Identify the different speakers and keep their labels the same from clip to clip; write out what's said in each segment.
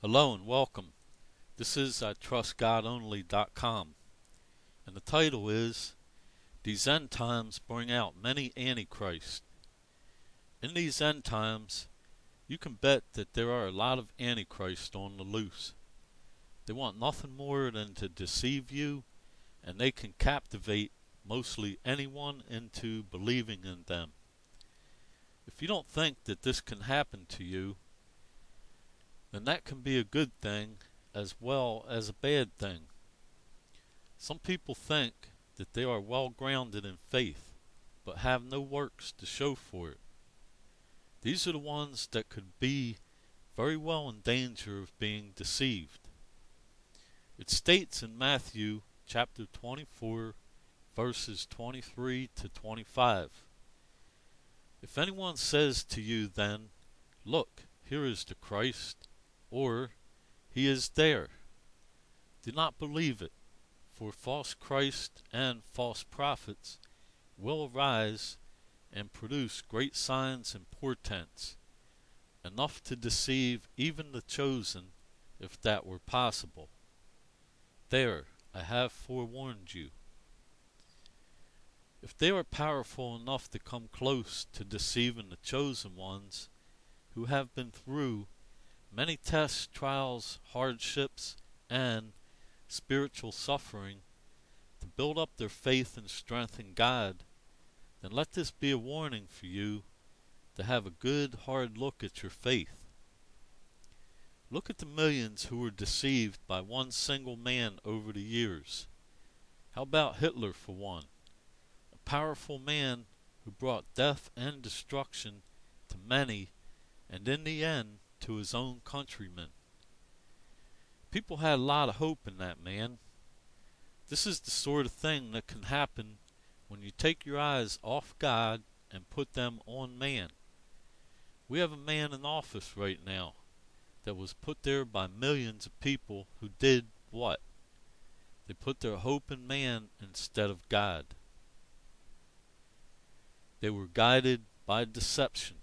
Speaker 1: Hello and welcome. This is ITrustGodOnly.com, and the title is These End Times Bring Out Many Antichrists. In these end times, you can bet that there are a lot of antichrists on the loose. They want nothing more than to deceive you, and they can captivate mostly anyone into believing in them. If you don't think that this can happen to you, then that can be a good thing as well as a bad thing. Some people think that they are well grounded in faith, but have no works to show for it. These are the ones that could be very well in danger of being deceived. It states in Matthew chapter 24, verses 23 to 25, "If anyone says to you then, 'Look, here is the Christ,' or 'He is there,' do not believe it, for false Christs and false prophets will arise and produce great signs and portents, enough to deceive even the chosen, if that were possible. There, I have forewarned you." If they are powerful enough to come close to deceiving the chosen ones, who have been through many tests, trials, hardships, and spiritual suffering to build up their faith and strength in God, then let this be a warning for you to have a good hard look at your faith. Look at the millions who were deceived by one single man over the years. How about Hitler for one? A powerful man who brought death and destruction to many, and in the end to his own countrymen. People had a lot of hope in that man. This is the sort of thing that can happen when you take your eyes off God and put them on man. We have a man in office right now that was put there by millions of people who did what? They put their hope in man instead of God. They were guided by deception.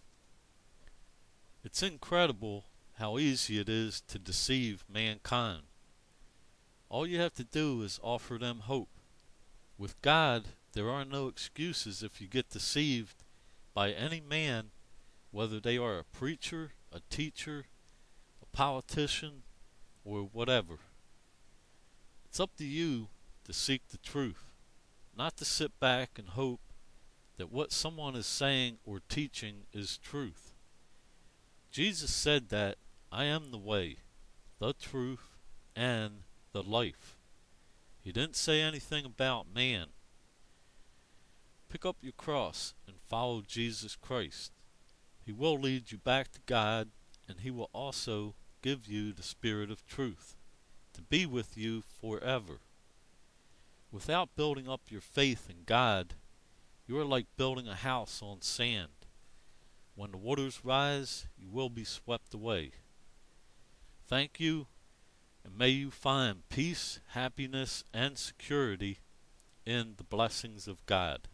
Speaker 1: It's incredible how easy it is to deceive mankind. All you have to do is offer them hope. With God, there are no excuses if you get deceived by any man, whether they are a preacher, a teacher, a politician, or whatever. It's up to you to seek the truth, not to sit back and hope that what someone is saying or teaching is truth. Jesus said that, "I am the way, the truth, and the life." He didn't say anything about man. Pick up your cross and follow Jesus Christ. He will lead you back to God, and He will also give you the Spirit of truth to be with you forever. Without building up your faith in God, you are like building a house on sand. When the waters rise, you will be swept away. Thank you, and may you find peace, happiness, and security in the blessings of God.